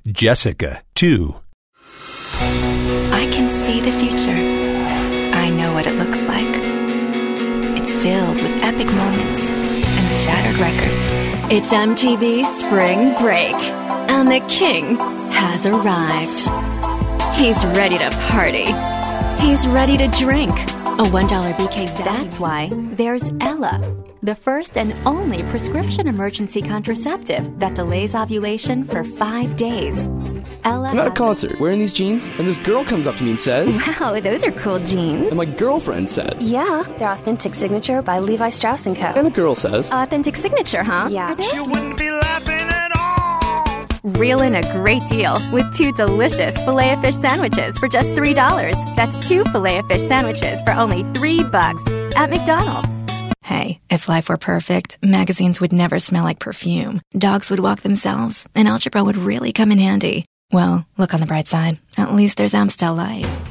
Jessica, 2. I can see the future. I know what it looks like. It's filled with epic moments and shattered records. It's MTV Spring Break, and the king has arrived. He's ready to party. He's ready to drink. A $1 BK value. That's why there's Ella, the first and only prescription emergency contraceptive that delays ovulation for 5 days. Ella. I'm at a concert wearing these jeans, and this girl comes up to me and says, "Wow, those are cool jeans." And my girlfriend says, "Yeah, they're Authentic Signature by Levi Strauss & Co." And the girl says, "Authentic Signature, huh?" Yeah. You wouldn't be laughing at all. Reel in a great deal with 2 delicious Filet-O-Fish sandwiches for just $3. That's 2 Filet-O-Fish sandwiches for only $3 at McDonald's. Hey, if life were perfect, magazines would never smell like perfume. Dogs would walk themselves, and algebra would really come in handy. Well, look on the bright side. At least there's Amstel Light.